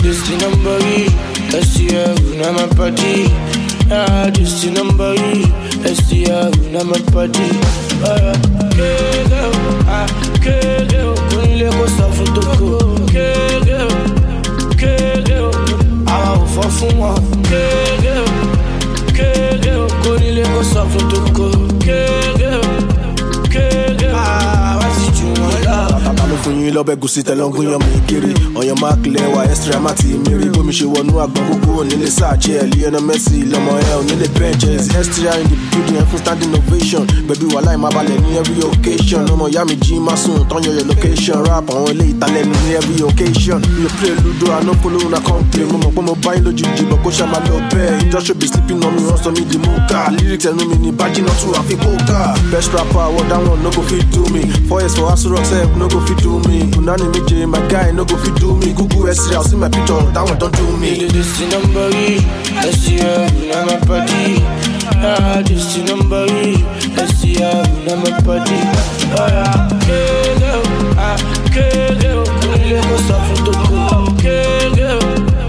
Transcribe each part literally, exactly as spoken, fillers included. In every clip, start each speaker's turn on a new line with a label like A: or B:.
A: this the number E. S T L, now my party. Ah, this the number E. S T L, now my party. Ah, girl, ah, girl, kunle ko safun toko. Girl, girl, ah, o fo fun wa. Girl, girl, kunle ko safun toko. Girl, girl, ah, what did you want?
B: Fún yín lọ́bẹ̀ gùsì tẹ̀lọ́gún yan mi kiri ọ̀yàn máa kílẹ̀ wá extra má ti mìírí bómi ṣe wọnú àgbọn gbogbo onílé sáàjì ẹ̀ Lionel Messi lọ́mọ ẹ̀ onílé benches extra in the building ẹ̀ fún standing ovation gbẹ̀bí wà láì má balẹ̀ ní every occasion ọmọ ìyá mi jí má sùn tán yọ your location rap àwọn ilé ìtàlẹ́nu ní every occasion you play ludo I no follow una complain mo mọ̀ pé mo bá yín lójijì bọ̀ kó ṣá máa lọ bẹ́ẹ̀ just should be sleeping on me wọ́n sọ mí di múkà lyrics ẹnu mi ní bájí náà tún àfi kókà best rapper award that one no go fit do me four years for Aso Rock sef no go fit do me. Unani me J, my guy, no go fit do me. Google S three, I'll see my picture, that one don't do me.
A: This the number E, S T L, now my party. Ah, this the number E, S T L, now my party. Ah, girl, ah, girl, kunle ko safun toko. Girl,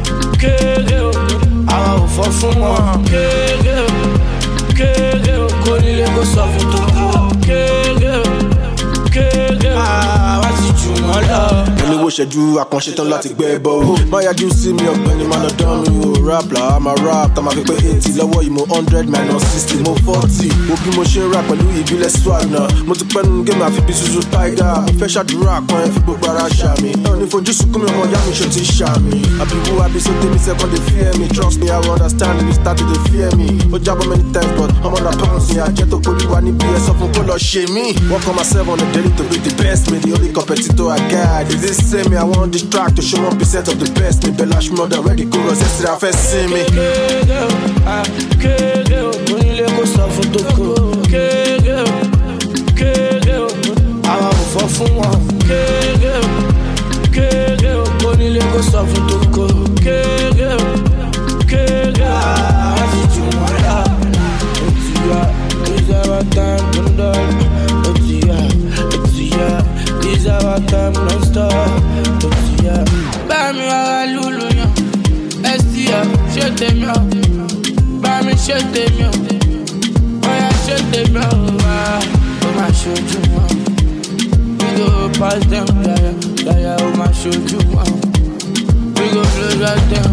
A: girl, ah, o fo fun wa. Girl, girl, kunle ko safun toko. Girl, girl, ah, what did you want?
B: Olówó ṣẹ́jú àkànṣe tán láti gbẹ́ bọ́ o. Má yájú sí mi ọ̀gbẹ́ni má lọ dán mi o. Rap là á máa rap tá máa fi pé eighty lọ́wọ́ yìí mo hundred minus sixty mo forty. Wo bí mo ṣe ń rap pẹ̀lú ìbílẹ̀ swag náà. Mo ti pẹ́nu géèmù àfi bí Suzu Tiger. Mo fẹ́ ṣàdúrà kan ẹ fi gbogbo ara ṣàmì. Ẹ ò ní fojú sunkún mi ọmọ ìyá mi ṣe ti ṣàmì. Àbíwú àbísọ tèmi second dey fear me. Trust me I will understand if you start to dey fear me. Ó jábọ̀ many times but ọmọ náà pounds ni àjẹ́ tó kórìí wa níbi ẹ̀ sọ fún kó lọ ṣe mí. Work on myself on a daily to be the best me. The only competitor I got is this same me. I want this track to show one percent of the best me. Belash more than ready chorus. Yesterday I first see me.
A: Girl, ah, girl, kunle ko safun toko. Girl, girl, ah, o fo fun wa. Girl, girl, kunle ko safun toko. Girl, girl, ah, what did you want? Otiya, is our time to done. Otiya, Otiya, is our time non-stop. Otiya, bá mi wá lulu yan. S T L, ṣé tèmi o. Bá mi ṣé tèmi o. Bóyá ṣé tèmi o. Ó máa ṣojú wọn. We go pass them, yàyà, yàyà, ó máa ṣojú wọn. We go close right them.